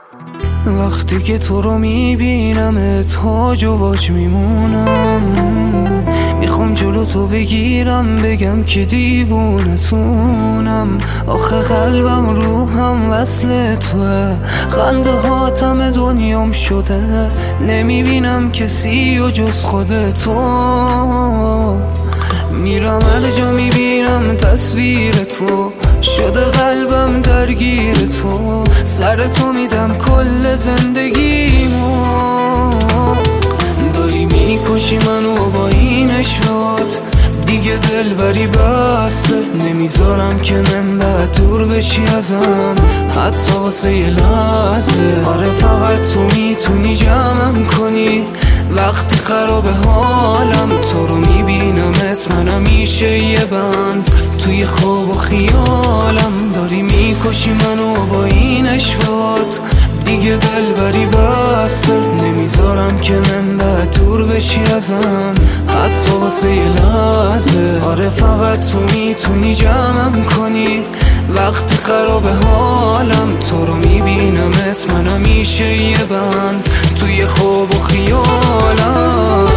وقتی که تو رو میبینم تاج و واج میمونم. میخوام جلو تو بگیرم بگم که دیوونتونم. آخه قلبم روحم وصل توه، خنده هاتم دنیام شده. نمیبینم کسی و جز خودتو. میرم هر جا میبینم تصویر تو، شده قلبم درگیر تو. سر تو میدم کل زندگیمو. داری میکشی منو با این اشوات، دیگه دلبری بسته. نمیذارم که من بعد دور بشی ازم، حتی واسه یه لحظه. آره فقط تو میتونی جمعم کنی وقتی خراب حالم. تو رو میبینمت من همیشه یه بند توی خواب و خیالم. داری میکشی منو با این اشوات، دیگه دلبری بسته. نمیذارم که من بعد دور بشی ازم، حتی واسه یه لحظه. آره فقط تو میتونی جمعم کنی وقتی خراب حالم. تو رو میبینمت من همیشه یه بند توی خواب و خیالم.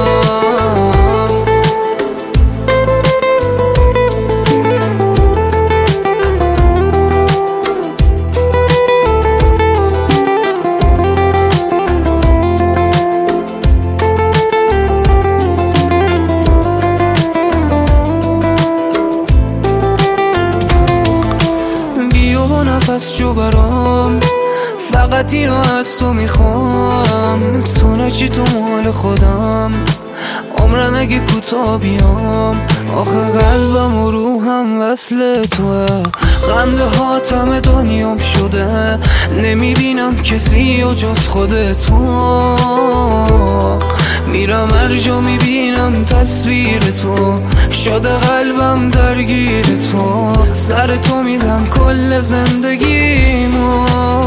نفس جو برام، فقط اینو از تو میخوام. تو نشی تو مال خودم، عمرن اگه کوتاه بیام. آخه قلبم و روحم وصل توه، خنده هاتم دنیام شده. نمیبینم کسی و جز خودتو. میرم هر جا میبینم تصویر تو، شده قلبم درگیر تو. سر تو میدم کل زندگیمو.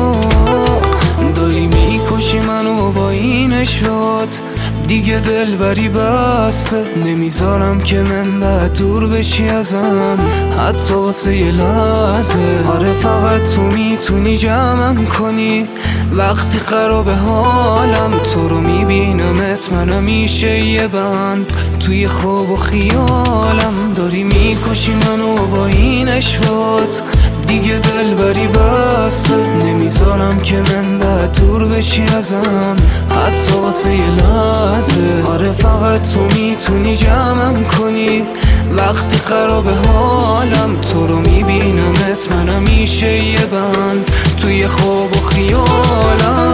داری میکشی منو با این اشوات، دیگه دلبری بسته. نمیذارم که من بعد دور بشی ازم، حتی واسه یه لحظه. آره فقط تو میتونی جمعم کنی وقتی خراب حالم. تو رو میبینمت من همیشه یه بند توی خواب و خیالم. داری میکشی منو با این اشوات، دیگه دلبری بسته. نمیذارم که من بعد دور بشی ازم، حتی واسه یه لحظه. آره فقط تو میتونی جمعم کنی وقتی خراب حالم. تو رو میبینمت من همیشه یه بند توی خواب و خیالم.